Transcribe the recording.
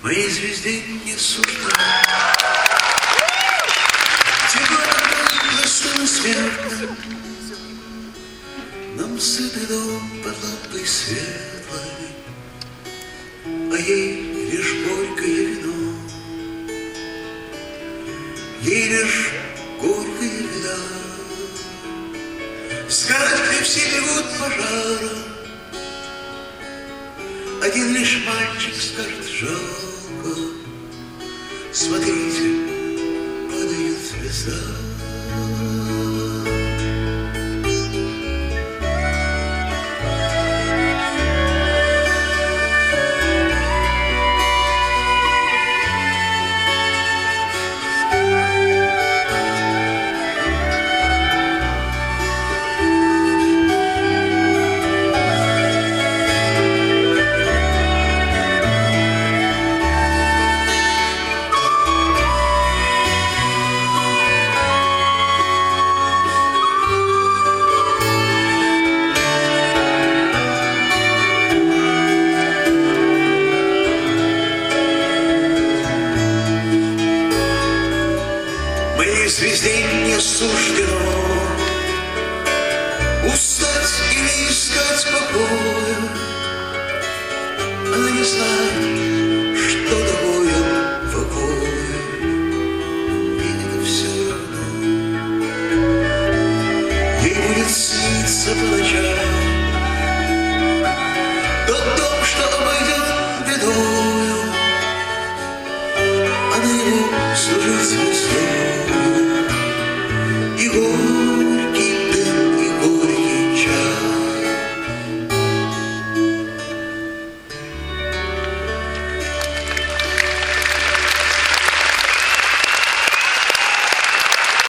Моей звезде не суждено. Тепло простым смертным, нам сытый дом под лампой светлой, а ей лишь горькое вино, ей лишь горькое вино. Сказать, где все бегут пожара, один лишь мальчик скажет жалко. Смотрите, падает звезда. Звезде не суждено устать и не искать покоя. Она не знает,